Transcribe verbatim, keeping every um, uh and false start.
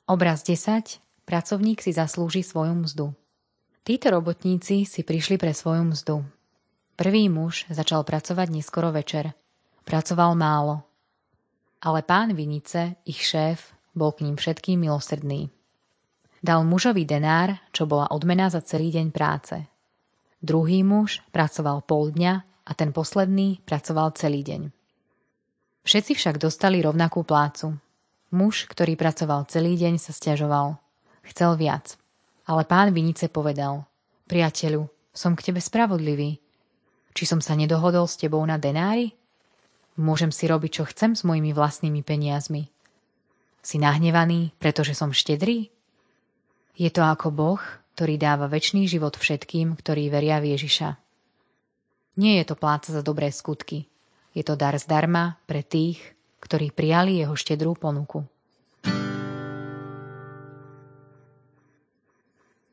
Obraz desať. Pracovník si zaslúži svoju mzdu. Títo robotníci si prišli pre svoju mzdu. Prvý muž začal pracovať neskoro večer. Pracoval málo. Ale pán vinice, ich šéf, bol k ním všetkým milosrdný. Dal mužovi denár, čo bola odmena za celý deň práce. Druhý muž pracoval pol dňa a ten posledný pracoval celý deň. Všetci však dostali rovnakú plácu. Muž, ktorý pracoval celý deň, sa sťažoval. Chcel viac. Ale pán vinice povedal: Priateľu, som k tebe spravodlivý. Či som sa nedohodol s tebou na denári? Môžem si robiť, čo chcem s mojimi vlastnými peniazmi. Si nahnevaný, pretože som štedrý? Je to ako Boh, ktorý dáva večný život všetkým, ktorí veria v Ježiša. Nie je to pláca za dobré skutky. Je to dar zdarma pre tých, ktorí prijali jeho štedrú ponuku.